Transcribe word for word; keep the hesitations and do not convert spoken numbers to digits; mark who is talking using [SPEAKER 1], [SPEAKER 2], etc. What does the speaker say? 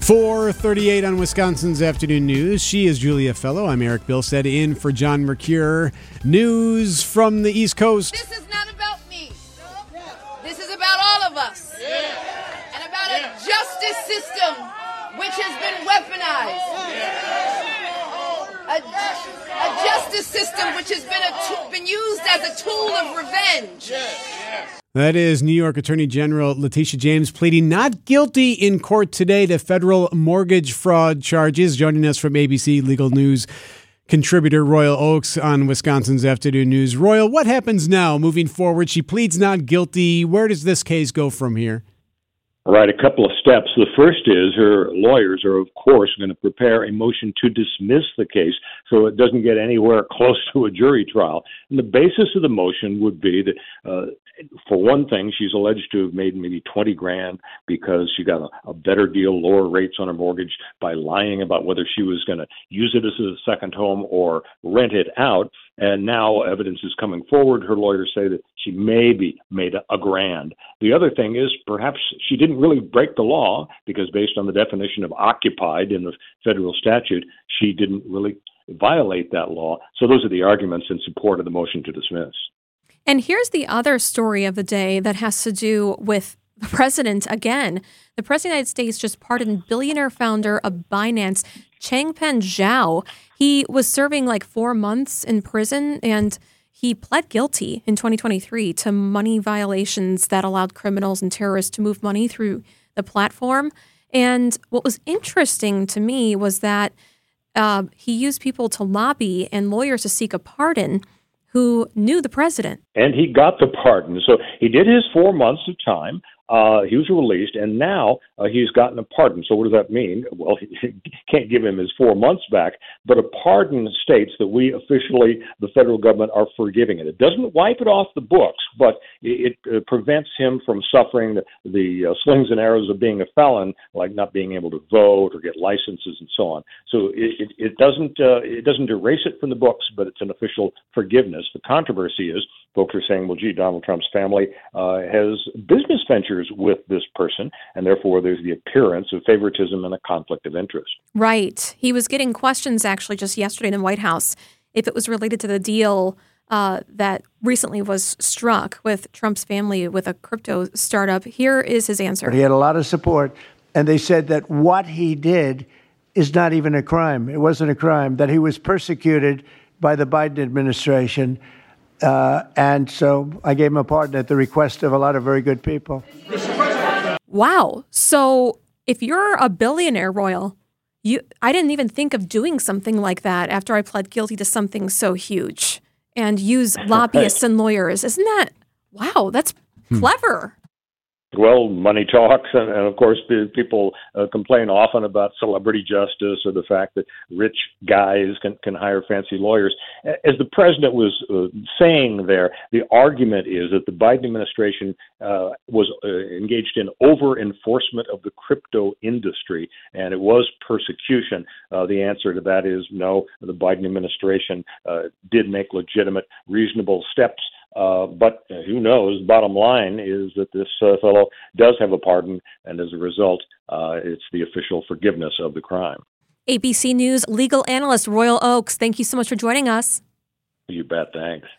[SPEAKER 1] four thirty-eight on Wisconsin's Afternoon News. She is Julia Fellow. I'm Eric Bilstead in for John Mercure. News from the East Coast.
[SPEAKER 2] This is not about me. This is about all of us. And about a justice system which has been weaponized. A, a justice system which has been, a t- been used as a tool of revenge.
[SPEAKER 1] That is New York Attorney General Letitia James pleading not guilty in court today to federal mortgage fraud charges. Joining us from A B C Legal News contributor Royal Oakes on Wisconsin's Afternoon News. Royal, what happens now moving forward? She pleads not guilty. Where does this case go from here?
[SPEAKER 3] All right, a couple of steps. The first is her lawyers are, of course, going to prepare a motion to dismiss the case so it doesn't get anywhere close to a jury trial. And the basis of the motion would be that, uh, for one thing, she's alleged to have made maybe twenty grand because she got a, a better deal, lower rates on her mortgage by lying about whether she was going to use it as a second home or rent it out. And now evidence is coming forward. Her lawyers say that she maybe made a, a grand. The other thing is perhaps she didn't really break the law because based on the definition of occupied in the federal statute, she didn't really violate that law. So those are the arguments in support of the motion to dismiss.
[SPEAKER 4] And here's the other story of the day that has to do with the president again. The president of the United States just pardoned billionaire founder of Binance, Changpeng Zhao. He was serving like four months in prison, and he pled guilty in twenty twenty-three to money violations that allowed criminals and terrorists to move money through the platform. And what was interesting to me was that uh, he used people to lobby and lawyers to seek a pardon who knew the president.
[SPEAKER 3] And he got the pardon. So he did his four months of time. Uh, he was released, and now uh, he's gotten a pardon. So what does that mean? Well, he can't give him his four months back, but a pardon states that we officially, the federal government, are forgiving it. It doesn't wipe it off the books, but it, it uh, prevents him from suffering the, the uh, slings and arrows of being a felon, like not being able to vote or get licenses and so on. So it, it, it doesn't uh, it doesn't erase it from the books, but it's an official forgiveness. The controversy is folks are saying, well, gee, Donald Trump's family uh, has business ventures with this person, and therefore there's the appearance of favoritism and a conflict of interest.
[SPEAKER 4] Right. He was getting questions actually just yesterday in the White House if it was related to the deal uh, that recently was struck with Trump's family with a crypto startup. Here is his answer.
[SPEAKER 5] He had a lot of support, and they said that what he did is not even a crime. It wasn't a crime, that he was persecuted by the Biden administration. Uh, and so I gave him a pardon at the request of a lot of very good people.
[SPEAKER 4] Wow. So if you're a billionaire, Royal, you I didn't even think of doing something like that after I pled guilty to something so huge and use lobbyists and lawyers. Isn't that, wow, that's hmm. clever.
[SPEAKER 3] Well, money talks, and, and of course, the people uh, complain often about celebrity justice or the fact that rich guys can, can hire fancy lawyers. As the president was uh, saying there, the argument is that the Biden administration uh, was uh, engaged in over-enforcement of the crypto industry, and it was persecution. Uh, the answer to that is no, the Biden administration uh, did make legitimate, reasonable steps. Uh, but uh, who knows? Bottom line is that this uh, fellow does have a pardon, and as a result, uh, it's the official forgiveness of the crime.
[SPEAKER 4] A B C News legal analyst Royal Oakes, thank you so much for joining us.
[SPEAKER 3] You bet. Thanks.